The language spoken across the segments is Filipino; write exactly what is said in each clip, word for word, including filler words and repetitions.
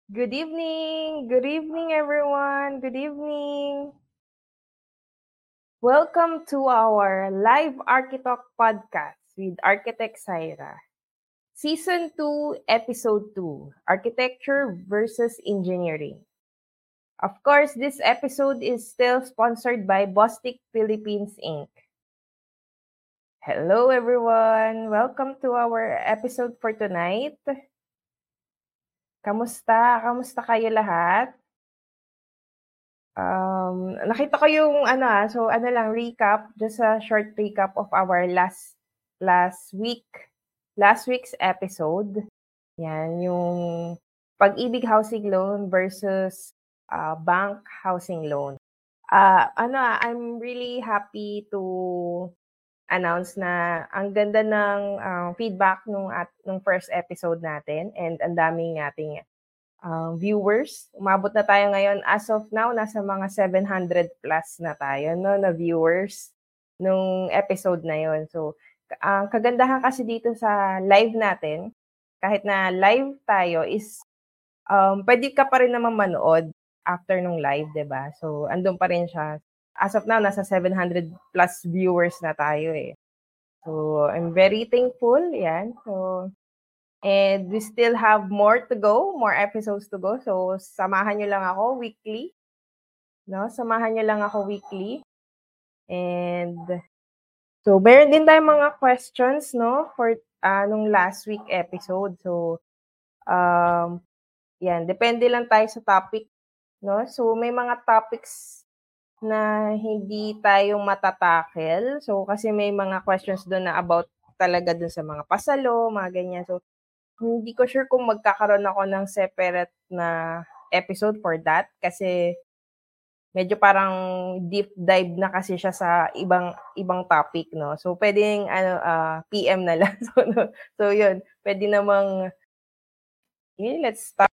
Good evening. Good evening, everyone. Good evening. Welcome to our live Architalk podcast with Architect Syra. Season two, Episode two, Architecture versus Engineering. Of course, this episode is still sponsored by Bostik Philippines Incorporated. Hello, everyone. Welcome to our episode for tonight. Kamusta? Kamusta kayo lahat? Um, nakita ko yung ano, ah, so ano lang recap, just a short recap of our last last week, last week's episode. Yan, yung Pag-ibig Housing Loan versus uh, bank housing loan. Ah, ano, ah, I'm really happy to announce na ang ganda ng uh, feedback nung at nung first episode natin and ang daming ating um, viewers. Umabot na tayo ngayon. As of now, nasa mga seven hundred plus na tayo, no, na viewers nung episode na yon. So, ang kagandahan kasi dito sa live natin, kahit na live tayo is, um, pwede ka pa rin naman manood after nung live, 'di ba? So, andun pa rin siya. As of now, nasa seven hundred plus viewers na tayo eh. So, I'm very thankful. Yan. So, and we still have more to go, more episodes to go. So, samahan nyo lang ako weekly. No? Samahan nyo lang ako weekly. And, so, meron din tayong mga questions, no? For, uh, nung last week episode. So, um, yan. Depende lang tayo sa topic, no? So, may mga topics na hindi tayo matatakel. So, kasi may mga questions doon na about talaga doon sa mga pasalo, mga ganyan. So, hindi ko sure kung magkakaroon ako ng separate na episode for that kasi medyo parang deep dive na kasi siya sa ibang ibang topic, no? So, pwedeng ano, ah, P M na lang. So, no, so yun, pwede namang okay, let's start.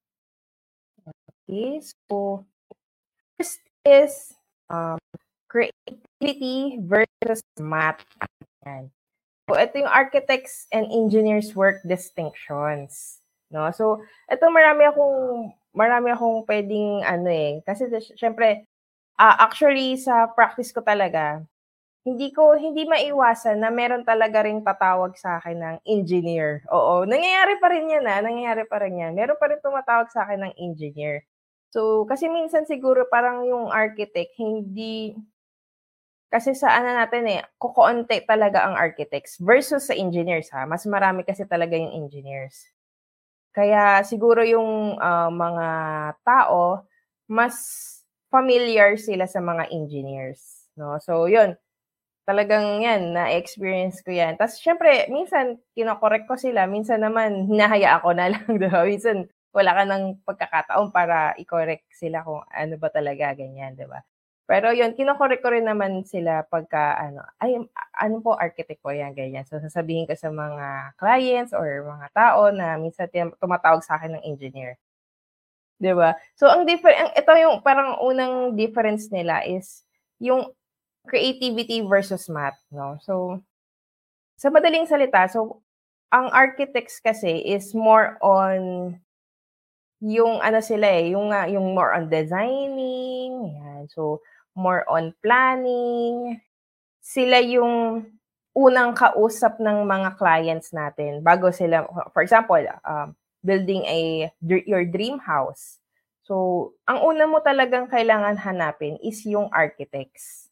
Okay, so first is um, creativity versus math. Yan. So, ito yung architects and engineers work distinctions. No? So, ito marami akong marami akong pwedeng ano eh. Kasi syempre, uh, actually sa practice ko talaga, hindi ko hindi maiwasan na meron talaga ring tatawag sa akin ng engineer. Oo, nangyayari pa rin 'yan ah, nangyayari pa rin 'yan. Meron pa rin tumatawag sa akin ng engineer. So, kasi minsan siguro parang yung architect hindi kasi sa ano natin eh, kokonti talaga ang architects versus sa engineers ha. Mas marami kasi talaga yung engineers. Kaya siguro yung uh, mga tao, mas familiar sila sa mga engineers. No? So, yun. Talagang yan, na-experience ko yan. Tapos, syempre, minsan, kinokorek ko sila. Minsan naman, hinahayaan ko na lang. Diba? Minsan, wala ka ng pagkakataon para i-correct sila kung ano ba talaga, ganyan, diba? Pero yun, kinokorek ko rin naman sila pagka, ano, ay, ano po, architect po yan, ganyan. So, sasabihin ko sa mga clients or mga tao na minsan tumatawag sa akin ng engineer. Diba? So, ang different, ito yung parang unang difference nila is yung creativity versus math, no? So, sa madaling salita, so, ang architects kasi is more on yung ano sila eh, yung, uh, yung more on designing, yan. So, more on planning. Sila yung unang kausap ng mga clients natin bago sila, for example, um, building a your dream house. So, ang una mo talagang kailangan hanapin is yung architects.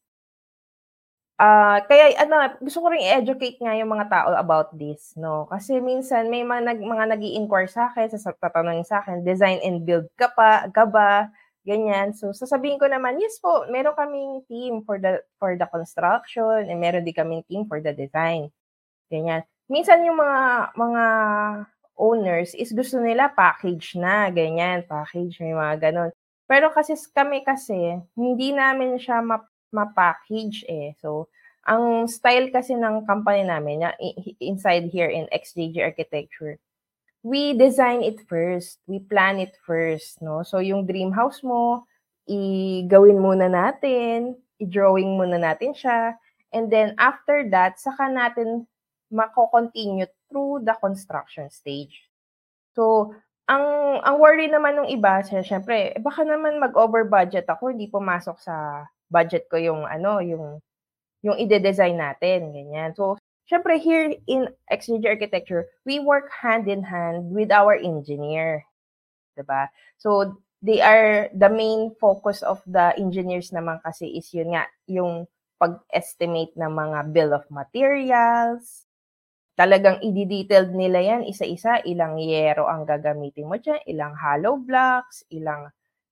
Ah, kaya ano, gusto ko ring i-educate nga yung mga tao about this, no? Kasi minsan may mga nag mga nag-i-inquire sa'kin, sa tatanungin sa'kin, "Design and build ka pa ka ba?" Ganyan. So, sasabihin ko naman, "Yes po, meron kaming team for the for the construction and meron din kaming team for the design." Ganyan. Minsan yung mga mga owners is gusto nila package na, ganyan, package, may mga gano'n. Pero kasi kami kasi, hindi namin siya ma ma-package eh. So, ang style kasi ng company namin na inside here in X J G Architecture, we design it first, we plan it first, no? So, yung dream house mo, i-gawin muna natin, i-drawing muna natin siya, and then after that, saka natin mako-continue through the construction stage. So, Ang ang worry naman nung iba siya siyempre, eh, baka naman mag-over budget ako, hindi pumasok sa budget ko yung ano, yung yung ide-design natin, ganyan. So, siyempre here in X J J Architecture, we work hand in hand with our engineer, 'di ba? So, they are the main focus of the engineers naman kasi is yun nga, yung pag-estimate ng mga bill of materials. Talagang ide-detailed nila yan isa-isa, ilang yero ang gagamitin mo diyan, ilang hollow blocks, ilang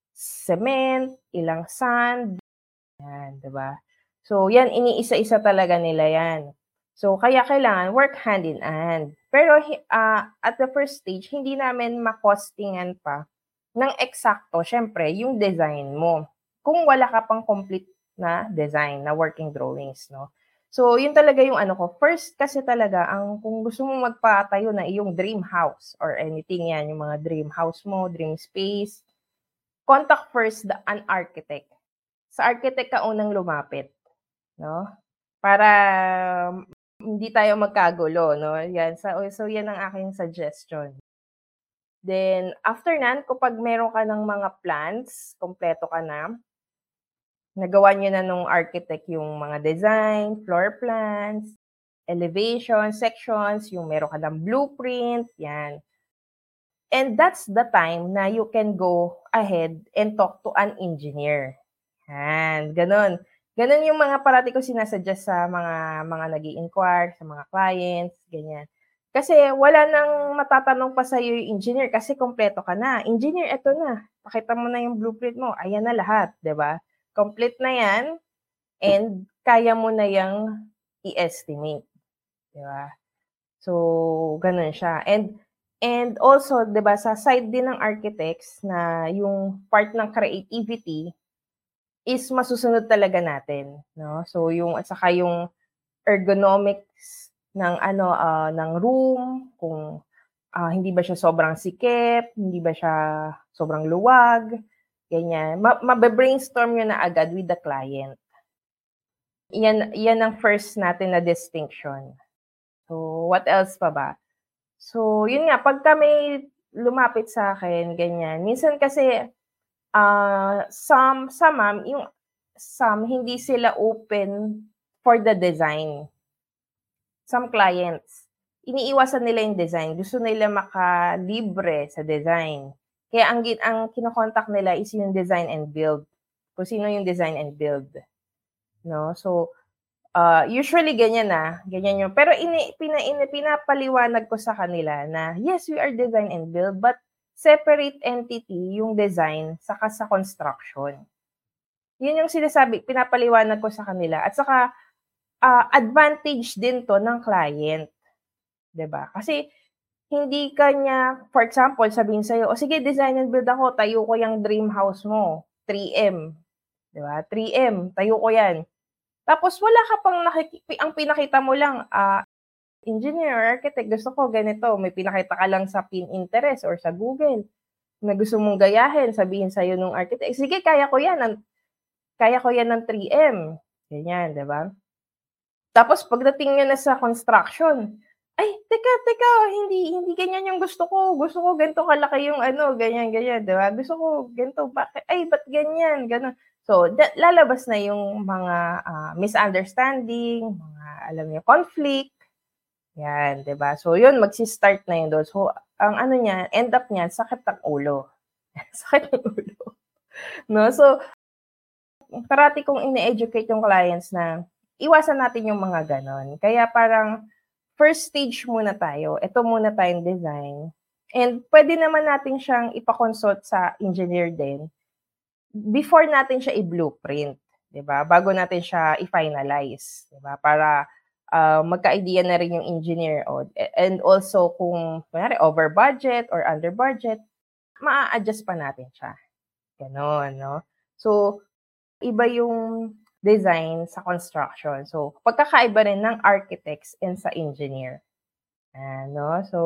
cement, ilang sand, yan, 'di ba? So, yan iniisa-isa talaga nila yan. So, kaya kailangan work hand in hand. Pero hi ah, at the first stage, hindi namin ma-costingan pa ng eksakto siyempre yung design mo, kung wala ka pang complete na design, na working drawings, 'no. So, yun talaga yung ano ko, first kasi talaga ang kung gusto mong magpatayo ng iyong dream house or anything yan, yung mga dream house mo, dream space, contact first the an architect. Sa architect ka unang lumapit, 'no, para hindi tayo magkagulo, 'no, yan. So so yan ang aking suggestion. Then after nan kapag meron ka ng mga plans, kumpleto ka na, nagawa niyo na nung architect yung mga design, floor plans, elevation, sections, yung meron ka ng blueprint, yan. And that's the time na you can go ahead and talk to an engineer. Yan, gano'n. Gano'n yung mga parati ko sina-suggest sa mga mga nag-i-inquire, sa mga clients, ganyan. Kasi wala nang matatanong pa sa'yo yung engineer kasi kumpleto ka na. "Engineer, eto na, pakita mo na yung blueprint mo." Ayan na lahat, 'di ba? Complete na 'yan and kaya mo na yang i-estimate, 'di ba? So, gano'n siya. And and also, 'di ba, sa side din ng architects na yung part ng creativity is masusunod talaga natin, 'no? So, yung at saka yung ergonomics ng ano, ah, ng room, kung, ah, hindi ba siya sobrang sikip, hindi ba siya sobrang luwag, ganyan. Ma mabe-brainstorm niyo na agad with the client. Yan yan ang first natin na distinction. So, what else pa ba? So, yun nga, pagka may lumapit sa'kin, ganyan, minsan kasi, ah, some some ma'am, yung some hindi sila open for the design. Some clients, iniiwasan nila yung design, gusto nila makalibre sa design. Kaya ang gin ang kino-contact nila is yung design and build, kung sino yung design and build, 'no? So, ah, usually ganyan, ah, ganyan yung pero ini pina ini pinapaliwanag ko sa kanila na, yes, we are design and build, but separate entity yung design saka sa construction. Yun yung sinasabi pinapaliwanag ko sa kanila at saka, ah, advantage din 'to ng client, 'di ba? Kasi hindi ka niya for example, sabihin sa'yo, "O sige, design and build ako, tayo ko yang dream house mo, three M." 'Di ba, three M, tayo ko 'yan. Tapos wala ka pang nakiki ang pinakita mo lang, ah, engineer or architect, gusto ko ganito, may pinakita ka lang sa Pinterest or sa Google na gusto mong gayahin, sabihin sa'yo nung architect, "Sige, kaya ko 'yan, ng kaya ko 'yan ng three M." Ganyan, 'di ba? Tapos pagdating niyo na sa construction, "Ay, teka, teka, hindi hindi ganyan yung gusto ko. Gusto ko ganito kalaki yung ano, ganyan, ganyan." 'Di ba? "Gusto ko ganito, bakit ay ba't ganyan?" Gano'n. So, da lalabas na yung mga, ah, misunderstanding, mga alam niyo, conflict, 'yan, 'di ba? So, yun magsi-start na yun dun. So, ang ano niya, end up niyan sakit ng ulo. Sakit ng ulo, 'no? So, parati kong ine-educate yung clients na iwasan natin yung mga gano'n. Kaya parang first stage muna tayo, eto muna tayong design and puwede naman natin siyang ipa-consult sa engineer din before natin siya i-blueprint, 'di ba? Bago natin siya i-finalize, 'di ba? Para, ah, magka-idea na rin yung engineer o and also kung kunwari over budget or under budget, maa-adjust pa natin siya, gano'n, 'no? So, iba yung design sa construction. So, pagkakaiba rin ng architects and sa engineer, ano. So,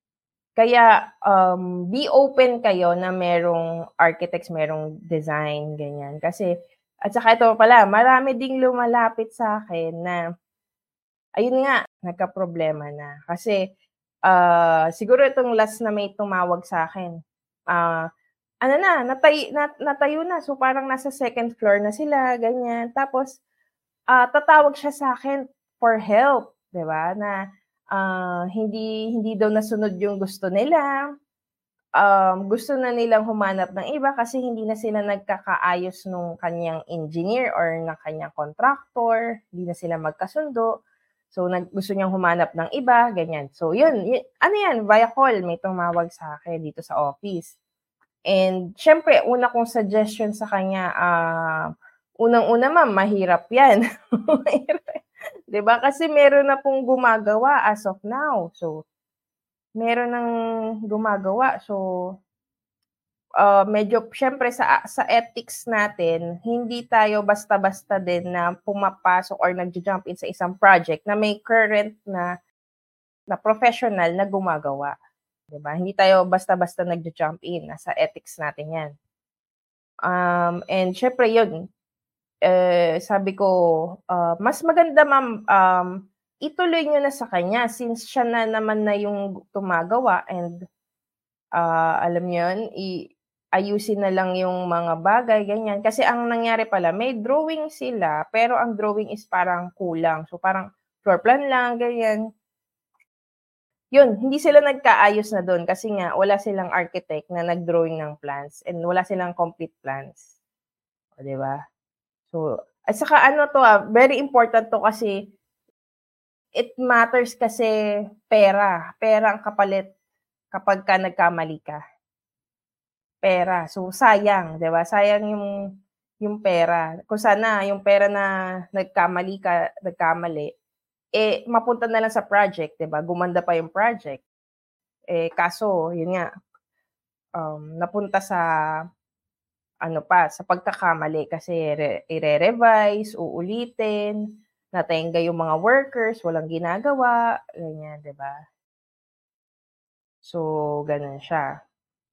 kaya, um, be open kayo na merong architects, merong design, ganyan. Kasi at saka ito pala, marami ding lumalapit sa'kin na ayun nga, nagkaproblema na. Kasi Ah, siguro itong last na may tumawag sa'kin, ah, ano na, natay na natayo na. So, parang nasa second floor na sila, ganyan. Tapos, ah, tatawag siya sa'kin for help, 'di ba, na, ah, hindi hindi daw nasunod yung gusto nila. Um, gusto na nilang humanap ng iba kasi hindi na sila nagkakaayos nung kaniyang engineer or ng kaniyang contractor, hindi na sila magkasundo. So, nag gusto niyang humanap ng iba, ganyan. So, yun, yu ano yan, via call may tumawag sa'kin dito sa office. And siyempre una kong suggestion sa kanya, ah, unang-una ma'am mahirap yan. Mahirap, 'di ba? Kasi meron na pong gumagawa as of now. So, meron ng gumagawa. So, ah, medyo siyempre sa sa ethics natin, hindi tayo basta-basta din na pumapasok or nagju-jump in sa isang project na may current na na professional na gumagawa, 'di ba? Hindi tayo basta-basta nagju-jump in, nasa ethics natin 'yan. Um, and siyempre 'yun, eh, sabi ko, ah, mas maganda ma'am, um, ituloy niyo na sa kanya since siya na naman na yung gumagawa and, ah, alam niyo 'yun, i ayusin na lang yung mga bagay, ganyan. Kasi ang nangyari pala may drawing sila, pero ang drawing is parang kulang. So, parang floor plan lang, ganyan. Yun, hindi sila nagkaayos na dun kasi nga wala silang architect na nag-drawing ng plans and wala silang complete plans, oh, 'di ba? So, at saka ano 'to, ah, very important 'to kasi it matters kasi pera, pera ang kapalit kapagka nagkamali ka, pera. So, sayang, 'di ba? Sayang yung yung pera. Kung sana yung pera na nagkamali ka nagkamali, eh, mapunta na lang sa project, 'di ba? Gumanda pa yung project. Eh, kaso yun nga, um, napunta sa ano pa, sa pagkakamali kasi re ire-revise, uulitin, natenga yung mga workers, walang ginagawa, ganyan, 'di ba? So, gano'n siya,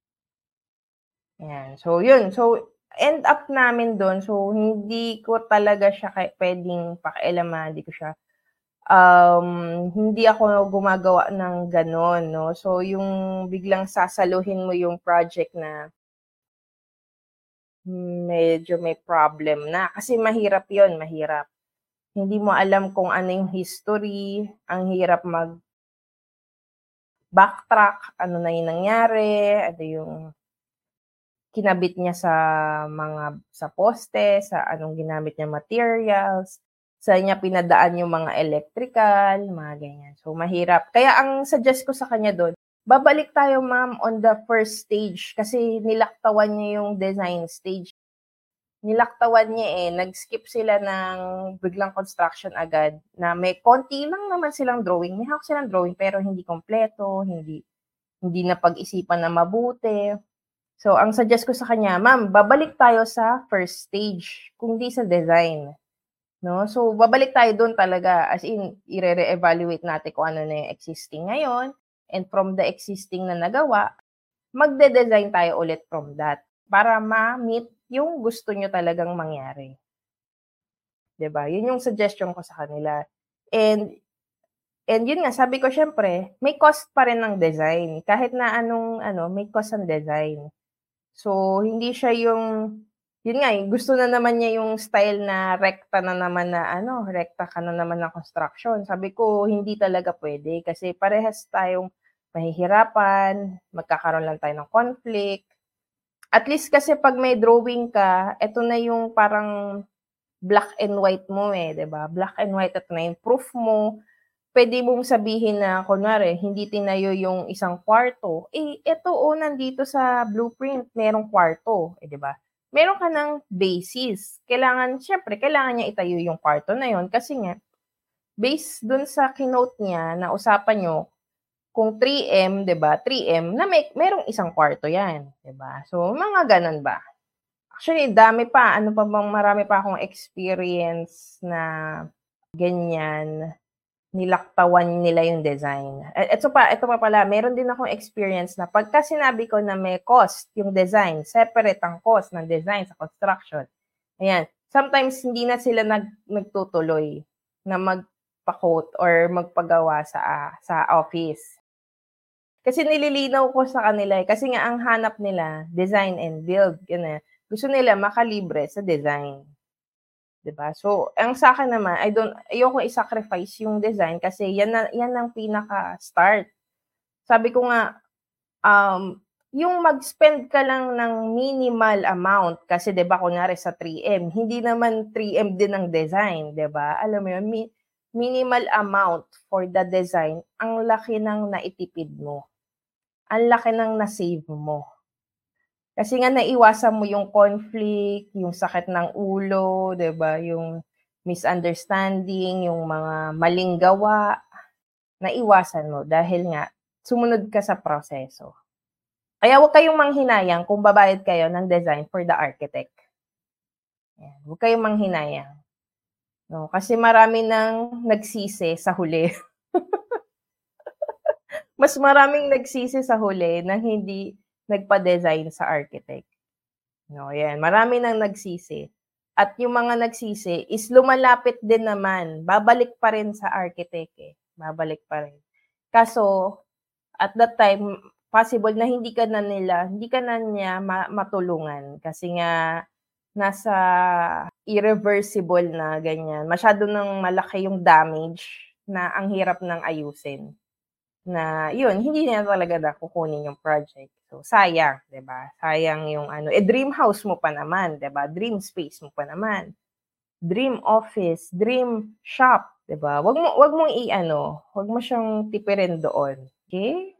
'yan. So, yun. So, end up namin dun, so hindi ko talaga siya ka puwedeng pakialaman, hindi ko siya um, hindi ako gumagawa ng gano'n 'no. So, yung biglang sasaluhin mo yung project na medyo may problem na, kasi mahirap yon, mahirap. Hindi mo alam kung ano yung history, ang hirap mag-backtrack, ano na yung nangyari, ano yung kinabit niya sa mga sa poste, sa anong ginamit niyang materials, saan niya pinadaan yung mga electrical, mga ganyan. So, mahirap. Kaya ang suggest ko sa kanya dun, babalik tayo ma'am on the first stage kasi nilaktawan niya yung design stage. Nilaktawan niya, eh, nag-skip sila ng biglang construction agad na may konti lang naman silang drawing, may hawak silang drawing pero hindi kumpleto, hindi hindi napag-isipan na mabuti. So, ang suggest ko sa kanya, "Ma'am, babalik tayo sa first stage, kung di sa design." 'No? So, babalik tayo dun talaga, as in ire-re-evaluate natin kung ano na yung existing ngayon and from the existing na nagawa, magde-design tayo ulit from that para ma-meet yung gusto niyo talagang mangyari, 'di ba? Yun yung suggestion ko sa kanila. And and yun nga, sabi ko siyempre may cost pa rin ng design kahit na anong ano, may cost ang design. So, hindi siya yung yun nga, eh, gusto na naman niya yung style na rekta na naman na ano, rekta ka na naman na construction. Sabi ko, hindi talaga puwede kasi parehas tayong mahihirapan, magkakaroon lang tayo ng conflict. At least kasi 'pag may drawing ka, eto na yung parang black and white mo, eh, 'di ba? Black and white, eto na yung proof mo. Puwede mong sabihin na kunwari hindi tinayo yung isang kwarto, eh, eto, oh, nandito sa blueprint merong kwarto, eh, 'di ba? Meron ka ng basis. Kailangan siyempre kailangan niya itayo yung kwarto na yun kasi nga based dun sa kinote niya na usapan niyo kung three M, 'di ba, three M na may merong isang kwarto 'yan, 'di ba? So, mga gano'n ba. Actually, dami pa, ano pa bang marami pa akong experience na ganyan. Nilaktawan nila yung design. E eto pa eto pa pala, meron din akong experience na pagka sinabi ko na may cost yung design, separate ang cost ng design sa construction, ayan, sometimes hindi na sila nag nagtutuloy na magpa-quote or magpagawa sa, ah, sa office. Kasi nililinaw ko sa kanila, eh, kasi nga ang hanap nila design and build, ganun. Gusto nila makalibre sa design. 'Di ba? So, ang sa'kin naman, I don't ayokong i-sacrifice yung design kasi yan na yan ang pinaka-start. Sabi ko nga, um, yung mag-spend ka lang ng minimal amount kasi 'di ba kunyari sa three M, hindi naman three M din ang design, 'di ba? Alam mo yun, mi minimal amount for the design, ang laki ng naitipid mo. Ang laki ng na-save mo. Kasi nga naiwasan mo yung conflict, yung sakit ng ulo, 'di ba, yung misunderstanding, yung mga maling gawa, naiwasan mo dahil nga sumunod ka sa proseso. Kaya huwag kayong manghinayang kung babayad kayo ng design for the architect. Yan, huwag kayong manghinayang. No, kasi marami nang nagsisi sa huli. Mas maraming nagsisi sa huli ng hindi nagpa-design sa architect. No, yan. Marami nang nagsisi. At yung mga nagsisi is lumalapit din naman. Babalik pa rin sa architect eh. Babalik pa rin. Kaso, at that time, possible na hindi ka na nila, hindi ka na niya ma- matulungan. Kasi nga, nasa irreversible na ganyan. Masyado nang malaki yung damage na ang hirap nang ayusin. Na yun, hindi niya talaga na kukunin yung project. So, sayang, 'di ba? Sayang yung ano, eh dream house mo pa naman, 'di ba? Dream space mo pa naman. Dream office, dream shop, 'di ba? Wag mo wag mong i-ano, wag mo siyang tipirin doon. Okay?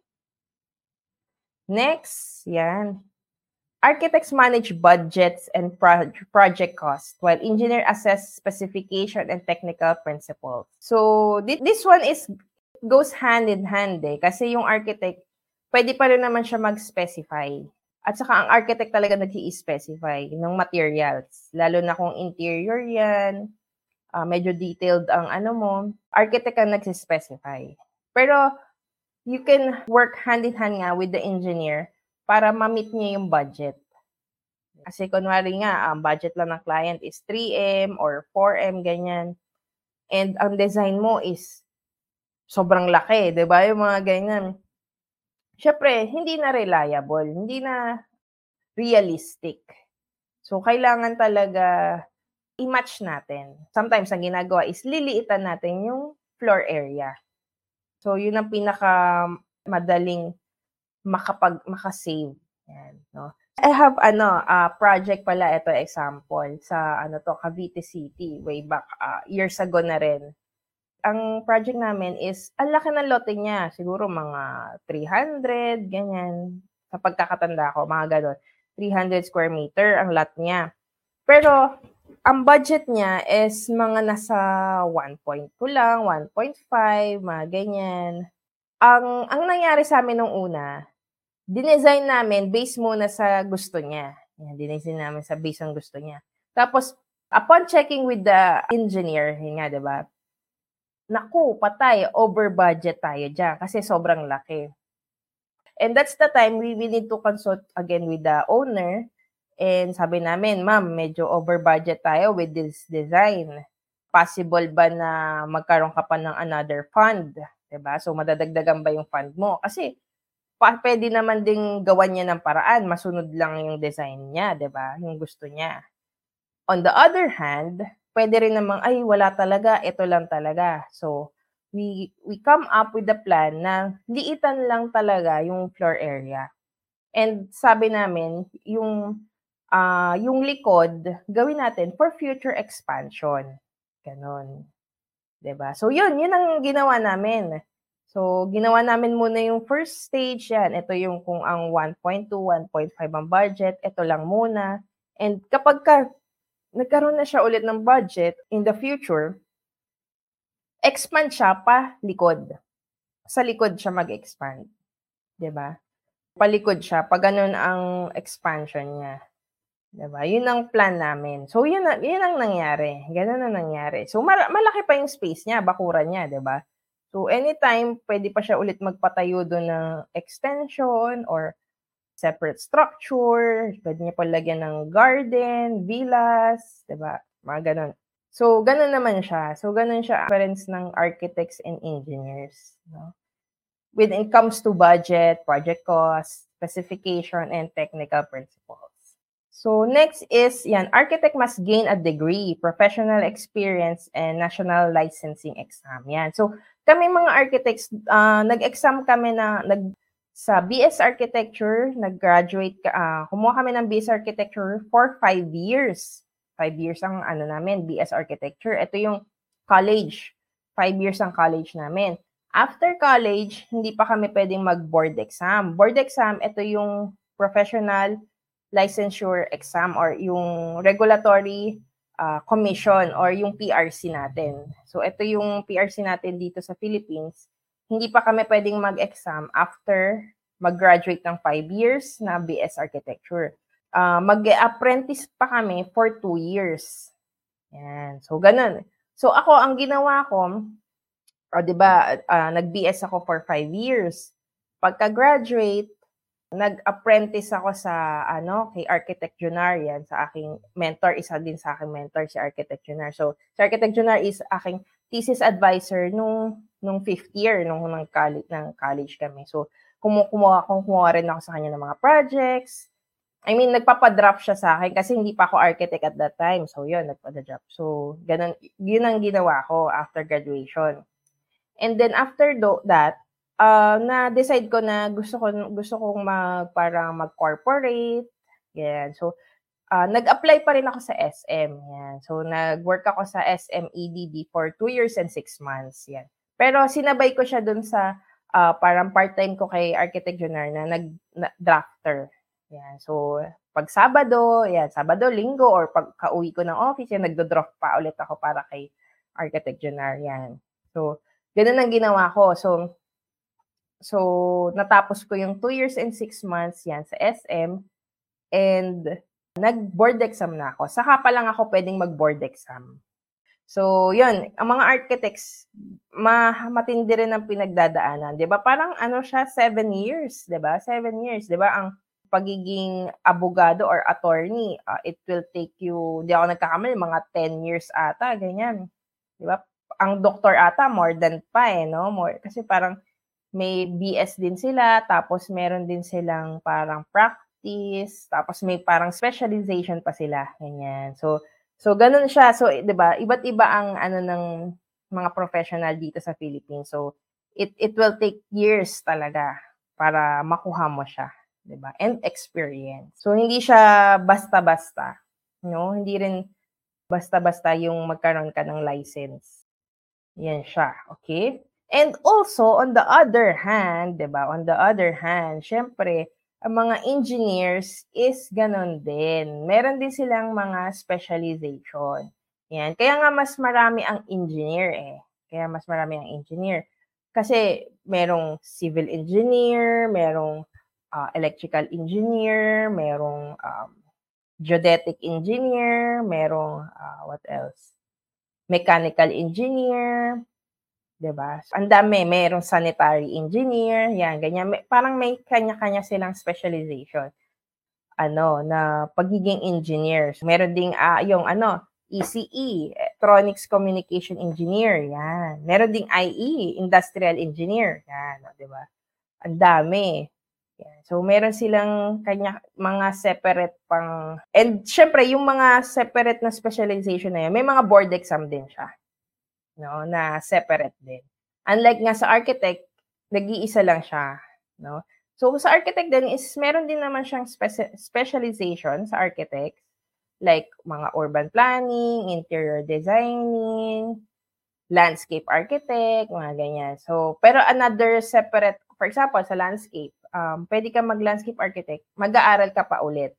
Next, yan. Architects manage budgets and pro- project costs while engineer assess specification and technical principles. So, thi- this one is goes hand in hand eh. Kasi yung architect, pwede pa rin naman siya mag-specify. At saka ang architect talaga nag-i-specify ng materials. Lalo na kung interior yan, uh, medyo detailed ang ano mo, architect ang nag-specify. Pero you can work hand in hand nga with the engineer para ma-meet niya yung budget. Kasi kunwari nga, ang budget lang ng client is three M or four M, ganyan. And ang design mo is sobrang laki, 'di ba? Yung mga ganyan. Siyempre, hindi na reliable, hindi na realistic. So, kailangan talaga i-match natin. Sometimes, ang ginagawa is liliitan natin yung floor area. So, yun ang pinaka madaling makapag makasave. Yan, no? I have ano, uh, project pala, ito example, sa ano to, Cavite City, way back, uh, years ago na rin. Ang project namin is, ang laki ng lote niya, siguro mga three hundred, ganyan. Sa pagkakatanda ko, mga gano'n. three hundred square meter ang lot niya. Pero, ang budget niya is mga nasa one point two lang, one point five, mga ganyan. Ang, ang nangyari sa amin nung una, dinesign namin based muna sa gusto niya. Yan, dinesign namin sa based on gusto niya. Tapos, upon checking with the engineer, yun nga, diba? Naku, patay, over budget tayo dyan kasi sobrang laki. And that's the time we, we need to consult again with the owner. And sabi namin, ma'am, medyo over budget tayo with this design. Possible ba na magkaroon ka pa ng another fund? Diba? So, madadagdagan ba yung fund mo? Kasi, pa, pwede naman ding gawan niya ng paraan. Masunod lang yung design niya, diba? Yung gusto niya. On the other hand, pwede rin namang, ay, wala talaga, ito lang talaga. So, we we come up with the plan na liitan lang talaga yung floor area. And sabi namin, yung uh, yung likod, gawin natin for future expansion. Ganon. 'Di ba? So, yun, yun ang ginawa namin. So, ginawa namin muna yung first stage yan. Ito yung kung ang one point two, one point five ang budget, ito lang muna. And kapag ka nagkaroon na siya ulit ng budget in the future, expand siya pa likod. Sa likod siya mag-expand. 'Di ba? Palikod siya pag ganun ang expansion niya. 'Di ba? Yun ang plan namin. So, yun, yun ang nangyari. Ganun ang nangyari. So, mal- malaki pa yung space niya, bakuran niya, 'di ba? So, anytime, pwede pa siya ulit magpatayo doon ng extension or separate structure. Pwede niya pa lagyan ng garden, villas, 'di ba? Mga ganun. So, ganun naman siya. So, ganun siya difference ng architects and engineers. No? when it comes to budget, project cost, specification, and technical principles. So next is, yan, architect must gain a degree, professional experience, and national licensing exam. Yan. So kami mga architects, uh, nag-exam kami na, nag, sa B S Architecture, nag-graduate, uh, kumuha kami ng B S Architecture for five years. Five years ang ano namin, B S Architecture. Ito yung college. Five years ang college namin. After college, hindi pa kami pwedeng mag-board exam. Board exam, ito yung professional licensure exam or yung regulatory uh, commission or yung P R C natin. So ito yung P R C natin dito sa Philippines. Hindi pa kami pwedeng mag-exam after mag-graduate ng five years na B S Architecture. Uh, mag-apprentice pa kami for two years. Yan. So ganun. So ako, ang ginawa ko, o oh, diba, uh, nag-B S ako for five years. Pagka-graduate, nag-apprentice ako sa ano kay Architect Junar, yan, sa aking mentor, isa din sa aking mentor si Architect Junar. So si Architect Junar is aking thesis advisor nung nung fifth year nung ng college ng college kami. So kumukuha kumukuha rin ako sa kanya ng mga projects. I mean, nagpapa-drop siya sa akin kasi hindi pa ako architect at that time. So yun, nagpa-drop. So ganun, yun ang ginawa ko after graduation. And then after do, that, Uh, na-decide ko na gusto ko gusto kong mag parang mag-corporate. Yan. So, uh, nag-apply pa rin ako sa S M. Yan. So, nag-work ako sa S M E D D for two years and six months. Yan. Pero sinabay ko siya dun sa uh, parang part-time ko kay Architect Junar na nag-drafter. Yan. So, pag Sabado, yan, Sabado, Linggo, or pag kauwi ko ng office, yan, nagdo-draft pa ulit ako para kay Architect Junar. Yan. So, ganun ang ginawa ko. So, So, natapos ko yung two years and six months yan sa S M and nag-board exam na ako. Saka pa lang ako pwedeng mag-board exam. So, yun, ang mga architects, ma matindi rin ang pinagdadaanan. 'Di ba? Parang ano siya, seven years, 'di ba? Seven years, 'di ba? Ang pagiging abogado or attorney, uh, it will take you, di ako nagkakamali, mga ten years ata, ganyan. 'Di ba? Ang doktor ata, more than pa eh, no? More, kasi parang may B S din sila, tapos meron din silang parang practice, tapos may parang specialization pa sila, ganyan. So, so ganun siya. So, 'di ba? Iba't iba ang ano ng mga professional dito sa Philippines. So, it it will take years talaga para makuha mo siya, 'di ba? And experience. So, hindi siya basta-basta, no? Hindi rin basta-basta yung magkaroon ka ng license. Yan siya, okay? And also, on the other hand, di ba? On the other hand, syempre, ang mga engineers is ganun din. Meron din silang mga specialization. Yan. Kaya nga mas marami ang engineer eh. Kaya mas marami ang engineer. Kasi merong civil engineer, merong uh, electrical engineer, merong um, geodetic engineer, merong uh, what else? Mechanical engineer, 'di ba? Ang dami, merong sanitary engineer, yan, ganyan. May, parang may kanya-kanya silang specialization. Ano, na pagiging engineers. Meron ding uh, yung ano, E C E, Electronics Communication Engineer, yan. Meron ding I E, Industrial Engineer, yan, 'di ba? Ang dami. Yan. So meron silang kanya mga separate pang, and syempre yung mga separate na specialization na yan, may mga board exam din siya. No, na separate din. Unlike nga sa architect, nag-iisa lang siya, no? So sa architect din is meron din naman siyang speci- specialization sa architect, like mga urban planning, interior designing, landscape architect, mga ganyan. So pero another separate, for example, sa landscape, um pwede ka mag-landscape architect, mag-aaral ka pa ulit.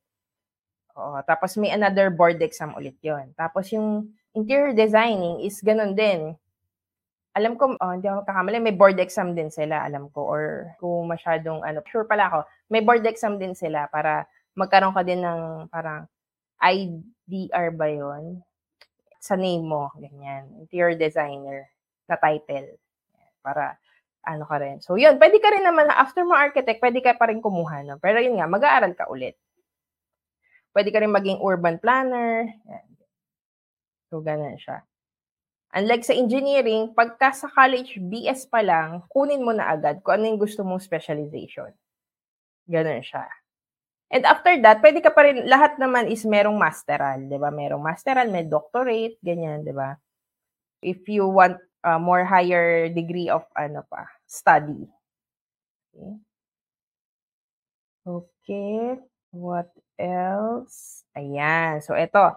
Oo, tapos may another board exam ulit 'yon. Tapos yung interior designing is ganun din. Alam ko, oh, hindi ako kakamali, may board exam din sila, alam ko, or kung masyadong, ano, sure pala ako, may board exam din sila para magkaroon ka din ng parang I D R ba yun? Sa name mo, ganyan, interior designer na title. Para, ano ka rin. So, yun, pwede ka rin naman, after mo architect, pwede ka pa rin kumuha, no? Pero yun nga, mag-aaral ka ulit. Pwede ka rin maging urban planner. Yan. So, ganun siya. Unlike sa engineering, pagka sa college, B S pa lang, kunin mo na agad kung ano yung gusto mong specialization. Gano'n siya. And after that, pwede ka pa rin, lahat naman is merong masteral, di ba? Merong masteral, may doctorate, ganyan, di ba? If you want a more higher degree of ano pa, study. Okay. Okay. What else? Ayan. So, ito.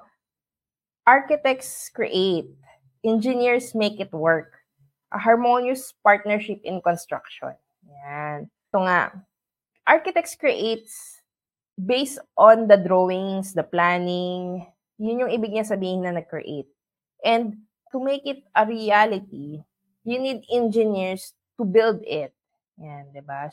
Architects create. Engineers make it work. A harmonious partnership in construction. Ayan. Ito nga. Architects creates based on the drawings, the planning. Yun yung ibig niya sabihin na nag-create. And to make it a reality, you need engineers to build it. Yan, di ba?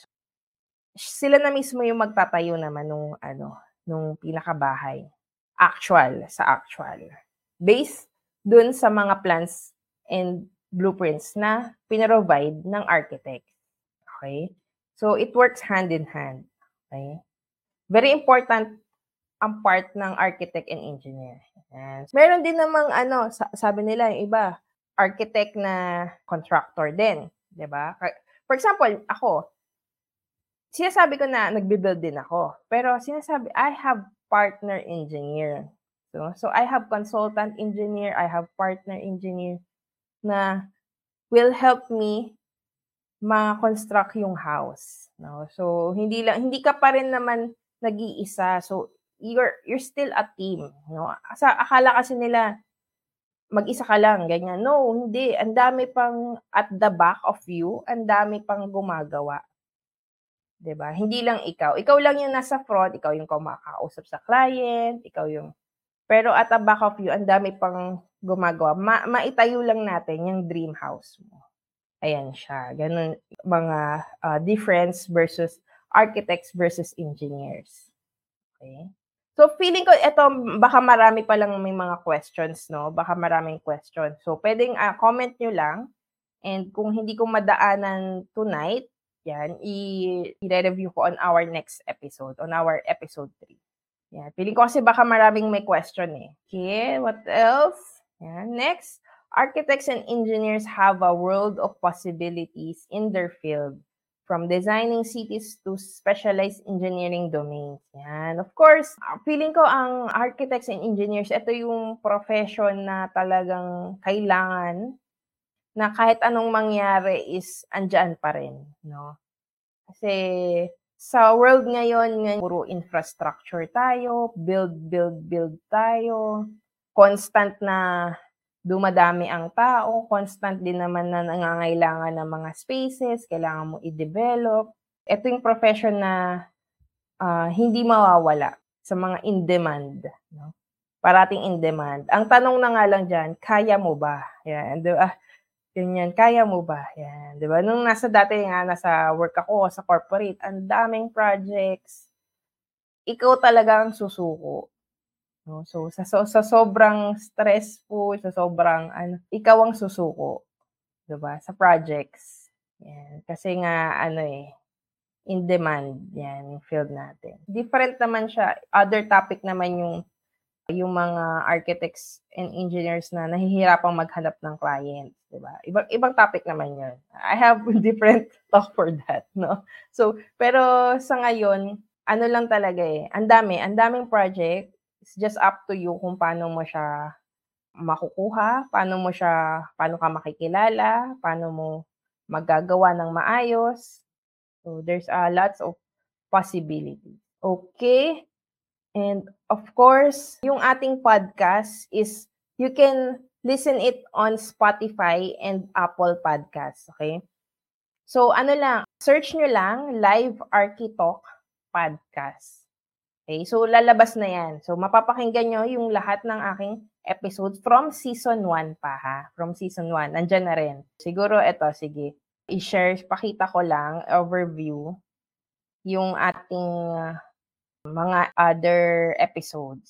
Sila na mismo yung magtatayo naman nung ano, nung pinakabahay. Actual, sa actual. Based dun sa mga plans and blueprints na pinrovide ng architect. Okay? So, it works hand in hand. Okay? Very important ang part ng architect and engineer. And meron din namang ano, sabi nila yung iba, architect na contractor din. Diba? For example, ako, sinasabi ko na nagbe-build din ako. Pero sinasabi, I have partner engineer. So, so I have consultant engineer, I have partner engineer na will help me ma-construct yung house. No? So, hindi lang hindi ka pa rin naman nag-iisa. So, you're you're still a team, no? Sa akala kasi nila mag-isa ka lang, ganyan. No, hindi. Ang dami pang at the back of you, ang dami pang gumagawa. 'Di ba? Hindi lang ikaw. Ikaw lang yung nasa front, ikaw yung kumakausap sa client, ikaw yung pero at the back of you, ang dami pang gumagawa. Ma maitayo lang natin yung dream house mo. Ayan siya. Ganun mga uh, difference versus architects versus engineers. Okay? So, feeling ko, ito, baka marami pa lang may mga questions, no? Baka maraming questions. So, pwedeng uh, comment nyo lang. And kung hindi ko madaanan tonight, yan, i-review ko on our next episode, on our episode three. Yan. Feeling ko kasi baka maraming may question eh. Okay, what else? Yan. Next, architects and engineers have a world of possibilities in their field. From designing cities to specialized engineering domains. Yan. Of course, feeling ko ang architects and engineers, ito yung profession na talagang kailangan na kahit anong mangyari is andyan pa rin. No? Kasi sa world ngayon, ngayon, puro infrastructure tayo, build, build, build tayo, constant na dumadami ang tao, constant din naman na nangangailangan ng mga spaces, kailangan mo i-develop. Ito yung profession na uh, hindi mawawala sa mga in-demand. No? Parating in-demand. Ang tanong na nga lang dyan, kaya mo ba? Yan, diba? Ganyan, kaya mo ba? Yan, di ba? Nung nasa dati nga, nasa work ako, sa corporate, ang daming projects. Ikaw talagang susuko. No? So, sa, so, sa sobrang stressful, sa sobrang, ano, ikaw ang susuko. Di ba? Sa projects. Yan. Kasi nga, ano eh, in demand, yan, yung field natin. Different naman siya. Other topic naman yung yung mga architects and engineers na nahihirapang maghanap ng clients, di ba? Ibang ibang topic naman 'yun. I have different talk for that, no? So, pero sa ngayon, ano lang talaga eh, ang dami, ang daming project. It's just up to you kung paano mo siya makukuha, paano mo siya, paano ka makikilala, paano mo magagawa ng maayos. So, there's a uh, lots of possibilities. Okay? And of course, yung ating podcast is you can listen it on Spotify and Apple Podcasts, okay? So ano lang, search nyo lang Live Architalk Podcast. Okay? So lalabas na yan. So mapapakinggan nyo yung lahat ng aking episodes from season one pa ha. From season one, nandyan na rin. Siguro ito, sige. I-share, pakita ko lang, overview, yung ating uh, mga other episodes.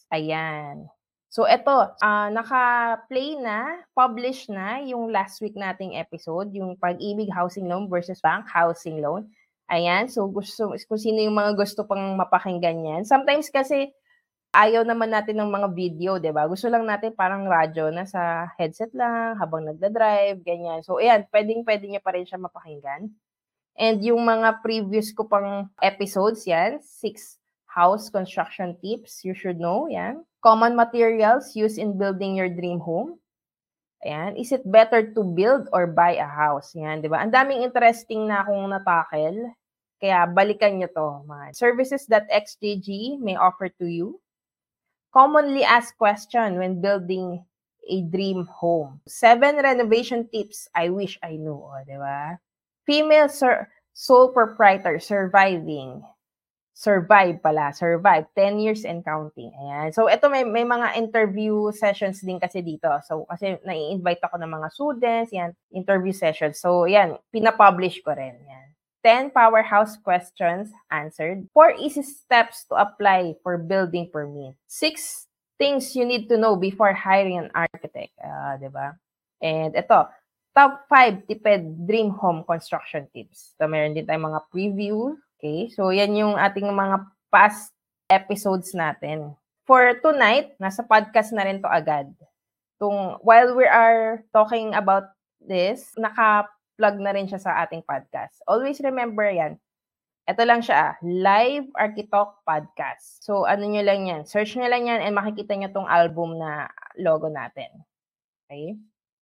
Ayan. So, ito, uh, naka-play na, publish na yung last week nating episode, yung Pag-ibig Housing Loan versus Bank Housing Loan. Ayan. So, gusto, kung sino yung mga gusto pang mapakinggan yan. Sometimes kasi, ayaw naman natin ng mga video, 'di ba? Gusto lang natin parang radyo na sa headset lang habang nagda-drive, ganyan. So ayan, puwedeng-puwede niyo pa rin siya mapakinggan. And yung mga previous ko pang episodes, yan, six house construction tips you should know, yan. Common materials used in building your dream home. Ayan. Is it better to build or buy a house? Yan, di ba? Ang daming interesting na akong natakel. Kaya balikan nyo to. Mga services that X J G may offer to you. Commonly asked question when building a dream home. Seven renovation tips I wish I knew. O, di ba? Female sur- sole proprietor surviving. Survive pala. Survive. ten years and counting. Ayan. So, ito may, may mga interview sessions din kasi dito. So, kasi nai-invite ako ng mga students. Yan. Interview sessions. So, yan. Pinapublish ko rin. Yan. ten powerhouse questions answered. four easy steps to apply for building permit. six things you need to know before hiring an architect. Uh, diba? And ito, top five tipid dream home construction tips. So, meron din tayong mga preview. Okay? So, yan yung ating mga past episodes natin. For tonight, nasa podcast na rin to agad. Tung, while we are talking about this, naka-plug na rin siya sa ating podcast. Always remember yan. Ito lang siya, Live Architalk Podcast. So, ano nyo lang yan. Search nyo lang yan and makikita nyo tong album na logo natin. Okay?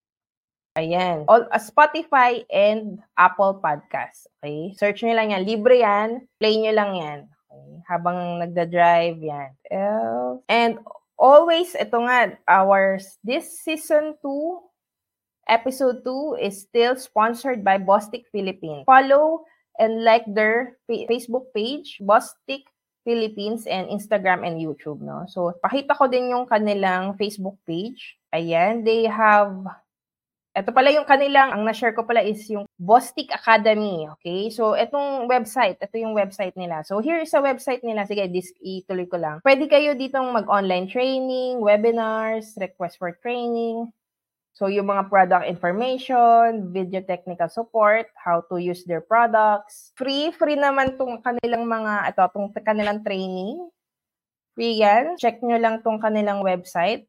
Ayan. All, uh, Spotify and Apple Podcasts. Okay? Search nyo lang yan. Libre yan. Play nyo lang yan. Okay? Habang nagda-drive yan. Uh, and always, ito nga, our, this season two, episode two is still sponsored by Bostik Philippines. Follow and like their Facebook page, Bostik Philippines, and Instagram and YouTube. No? So, pakita ko din yung kanilang Facebook page. Ayan. They have... Ito pala yung kanilang, ang na-share ko pala is yung Bostik Academy, okay? So, itong website, ito yung website nila. So, here is a website nila. Sige, this, ituloy ko lang. Pwede kayo ditong mag-online training, webinars, request for training. So, yung mga product information, video technical support, how to use their products. Free, free naman tong kanilang mga, ito, tong kanilang training. Free yan. Check nyo lang tong kanilang website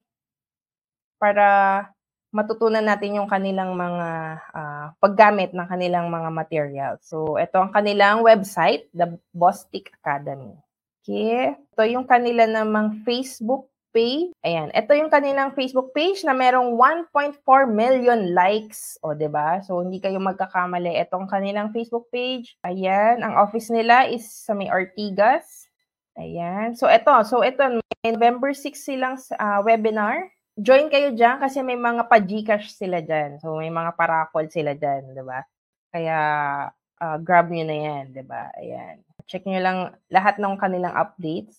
para matutunan natin yung kanilang mga uh, paggamit ng kanilang mga materials. So, ito ang kanilang website, the Bostik Academy. Okay. Ito yung kanila namang Facebook page. Ayan. Ito yung kanilang Facebook page na merong one point four million likes. O, diba? So, hindi kayo magkakamali. Ito ang kanilang Facebook page. Ayan. Ang office nila is sa may Ortigas. Ayan. So, ito. So, ito. May November sixth silang uh, webinar. Join kayo dyan kasi may mga pa-Gcash sila dyan. So, may mga parakol sila dyan, di ba? Kaya, uh, grab nyo na yan, di ba? Ayan. Check nyo lang lahat ng kanilang updates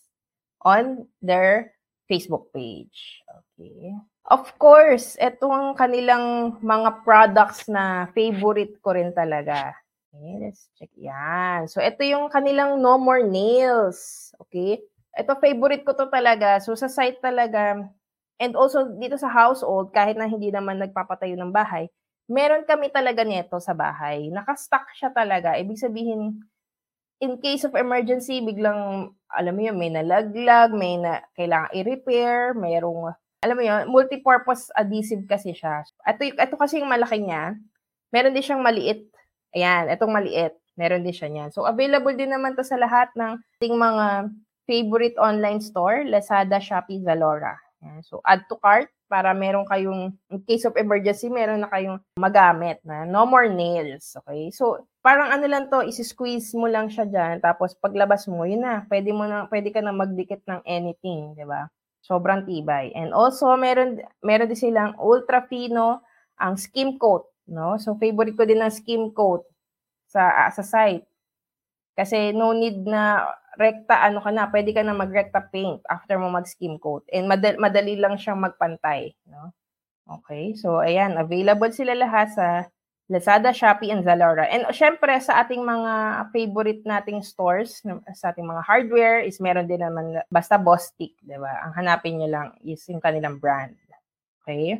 on their Facebook page. Okay. Of course, itong kanilang mga products na favorite ko rin talaga. Okay, let's check. Yan. So, ito yung kanilang No More Nails. Okay. Ito, favorite ko to talaga. So, sa site talaga, and also, dito sa household, kahit na hindi naman nagpapatayo ng bahay, meron kami talaga nito sa bahay. Nakastock siya talaga. Ibig sabihin, in case of emergency, biglang, alam mo yun, may nalaglag, may na, kailangan i-repair, mayroong, alam mo yun, multi-purpose adhesive kasi siya. Ito, ito kasi yung malaki niya. Meron din siyang maliit. Ayan, itong maliit. Meron din siya niyan. So, available din naman to sa lahat ng ating mga favorite online store, Lazada, Shopee, Zalora. So, add to cart para meron kayong, in case of emergency, meron na kayong magamit na No More Nails. Okay? So, parang ano lang to, isi-squeeze mo lang siya dyan, tapos paglabas mo, yun na, pwede, mo na, pwede ka na magdikit ng anything, di ba? Sobrang tibay. And also, meron, meron din silang ultra fino, ang skim coat. No? So, favorite ko din ang skim coat sa, sa site. Kasi no need na rekta, ano ka na, pwede ka na mag-recta paint after mo mag-skim coat. And madali, madali lang siyang magpantay. No? Okay, so ayan, available sila lahat sa Lazada, Shopee, and Zalora. And syempre, sa ating mga favorite nating stores, sa ating mga hardware, is meron din naman, basta Bostik, di ba? Ang hanapin nyo lang is yung kanilang brand. Okay?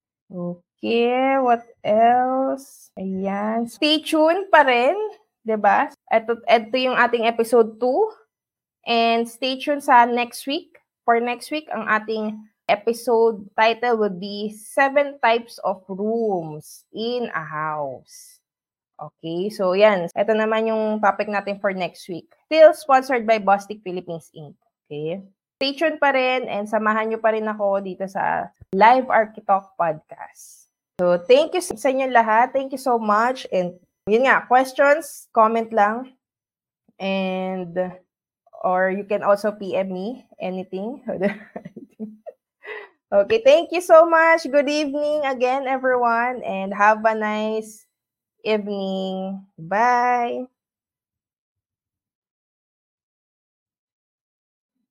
Okay, what else? Ayan. Stay tuned pa rin, di ba? Ito, ito yung ating episode two. And stay tuned sa next week. for next week, ang ating episode title would be Seven Types of Rooms in a House. Okay, so yan. Ito naman yung topic natin for next week. Still sponsored by Bostik Philippines Incorporated. Okay? Stay tuned pa rin and samahan nyo pa rin ako dito sa Live Architalk Podcast. So, thank you sa inyo lahat. Thank you so much. And yun nga, questions, comment lang. And, or you can also P M me anything. Okay, thank you so much. Good evening again, everyone. And have a nice evening. Bye.